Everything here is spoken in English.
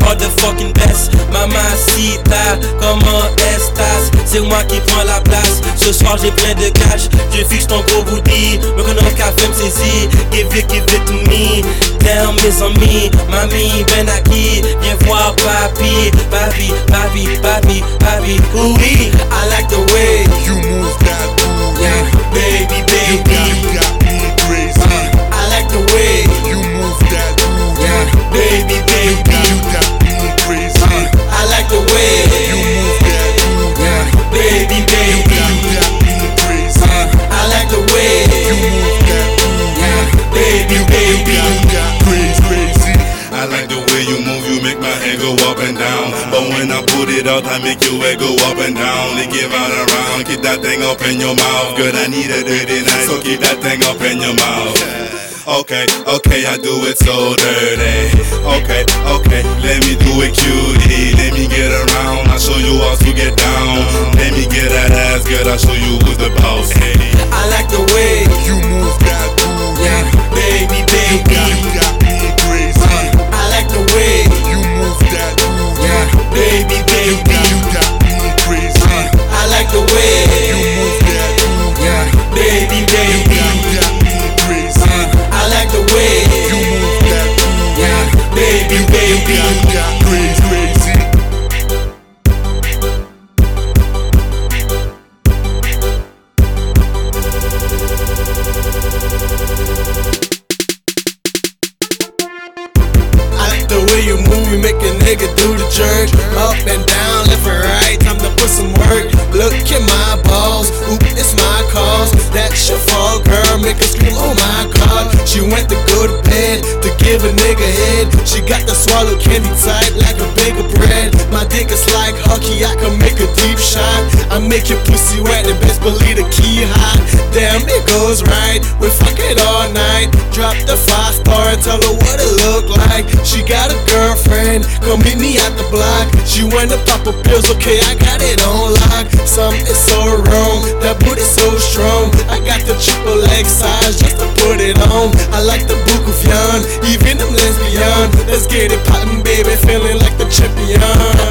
motherfucking best. Mamacita, comment estas? C'est moi qui prends la place. Ce soir j'ai plein de cash. Je fixe ton gros booty. Me connais qu'à faire me saisir. Give it to me. Damn mes amis, mamie ben acquis. Viens voir papi, papi, papi, papi, papi. Oui, I like the way you move that booty. Yeah, baby, baby. You got me crazy. I like the way You move that booty. Yeah, baby, baby. You got me crazy. I like the way You move that booty. Yeah, baby, baby. You got me crazy. I like the way You move that booty. Yeah, baby, You baby. got crazy. I like the way you move, you make my head go up and down. But when I put it out, I make your head go up and down. They give out around, keep that thing up in your mouth. Good, I need a dirty night, so keep that thing up in your mouth. Okay, okay, I do it so dirty. Okay, okay, let me do it cutie. Let me get around, I'll show you how to get down. Let me get that ass, good, I'll show you who's the boss. I like the way You move that booty. Yeah, baby, baby. You got me crazy. I like the way You move that booty. Yeah, baby, baby. You got me crazy. I like the You way move that booty. Yeah, baby, baby. You got me crazy. I like the way You move that booty. Yeah, baby, baby. You got crazy. I like the way you move, you make a nigga do the jerk. Up and down, left and right, time to put some work. Look at my balls, oop, it's my cause. That's your fault, girl, make her scream, oh my god. She went to go to bed, to give a nigga head. She got the swallow candy tight like a bag of bread. My dick is like hockey, I can make a deep shot. I make your pussy wet, and best believe the key hot. Damn, it goes right, we fuck it all night. Drop the 5-star and tell her what it look like. She got a girlfriend, come meet me at the block. She wanna pop a pills, okay, I got it on lock. Something is so wrong, that booty so strong. I got the triple X size just to put it on. I like the Bukufian, even them lesbian. Let's get it poppin', baby, feeling like the champion.